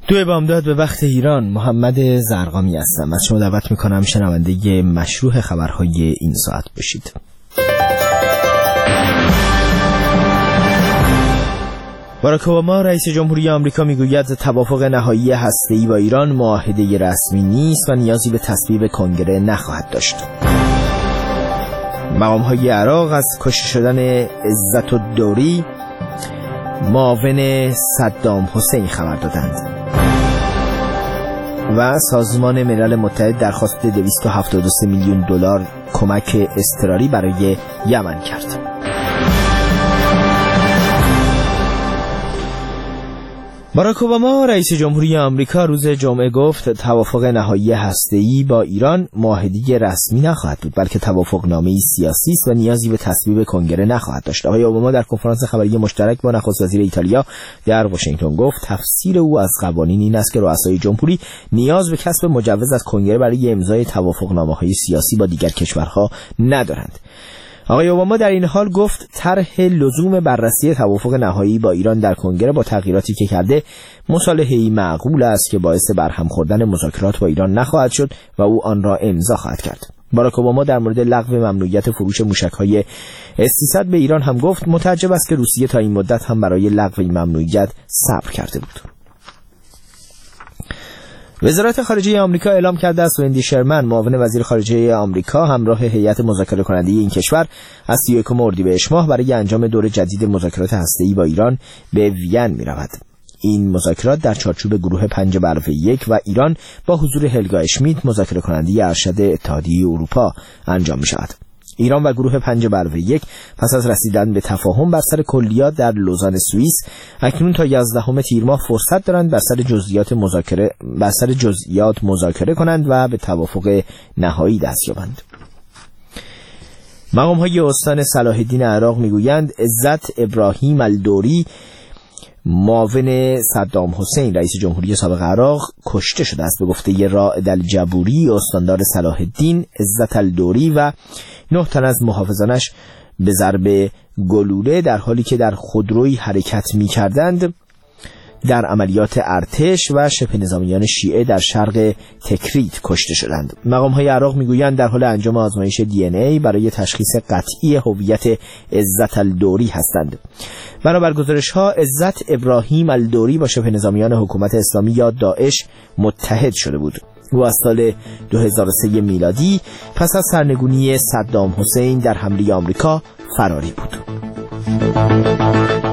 دو بامداد به وقت ایران، محمد زرقامی هستم. از شما دعوت میکنم شنونده مشروع خبرهای این ساعت باشید. باراک اوباما رئیس جمهوری آمریکا میگوید توافق نهایی هسته‌ای با ایران معاهده رسمی نیست و نیازی به تصویب کنگره نخواهد داشت. مقام‌های عراق از کشته شدن عزت الدوری معاون صدام حسین خبر دادند و سازمان ملل متحد درخواست 273 میلیون دلار کمک اضطراری برای یمن کرد. باراک اوباما رئیس جمهوری آمریکا روز جمعه گفت توافق نهایی هسته‌ای با ایران معاهده رسمی نخواهد بود، بلکه توافقنامه‌ای سیاسی است و نیازی به تصویب کنگره نخواهد داشت. آقای اوباما در کنفرانس خبری مشترک با نخست وزیر ایتالیا در واشنگتن گفت تفسیر او از قوانین این است که رؤسای جمهوری نیاز به کسب مجوز از کنگره برای امضای توافقنامه‌های سیاسی با دیگر کشورها ندارند. آقای اوباما در این حال گفت طرح لزوم بررسی توافق نهایی با ایران در کنگره با تغییراتی که کرده مصالحه‌ای معقول است که باعث برهم خوردن مذاکرات با ایران نخواهد شد و او آن را امضا خواهد کرد. باراک اوباما در مورد لغو ممنوعیت فروش موشک‌های S-300 به ایران هم گفت متعجب است که روسیه تا این مدت هم برای لغو این ممنوعیت صبر کرده بود. وزارت خارجه آمریکا اعلام کرده است وندی شرمن معاون وزیر خارجه آمریکا همراه هیئت مذاکره کننده این کشور از 31 اردیبهشت ماه برای انجام دور جدید مذاکرات هسته‌ای با ایران به وین می‌رود. این مذاکرات در چارچوب گروه 5+1 و ایران با حضور هلگا اشمیت مذاکره کننده ارشد اتحادیه اروپا انجام می‌شود. ایران و گروه 5+1 پس از رسیدن به تفاهم بر سر کلیات در لوزان سوئیس اکنون تا 11 تیر ماه فرصت دارند بر سر جزئیات مذاکره کنند و به توافق نهایی دست یابند. مقام‌های استان صلاح الدین عراق میگویند عزت ابراهیم الدوری معاون صدام حسین رئیس جمهوری سابق عراق کشته شده است. به گفته رائد الجبوری استاندار صلاح الدین، عزت الدوری و 9 تن از محافظانش به ضرب گلوله در حالی که در خودروی حرکت می‌کردند در عملیات ارتش و شبه نظامیان شیعه در شرق تکریت کشته شدند. مقام‌های عراق میگویند در حال انجام آزمایش DNA برای تشخیص قطعی هویت عزت الدوری هستند. بنابر گزارش‌ها عزت ابراهیم الدوری با شبه نظامیان حکومت اسلامی یا داعش متحد شده بود. او از سال 2003 میلادی پس از سرنگونی صدام حسین در حمله آمریکا فراری بود.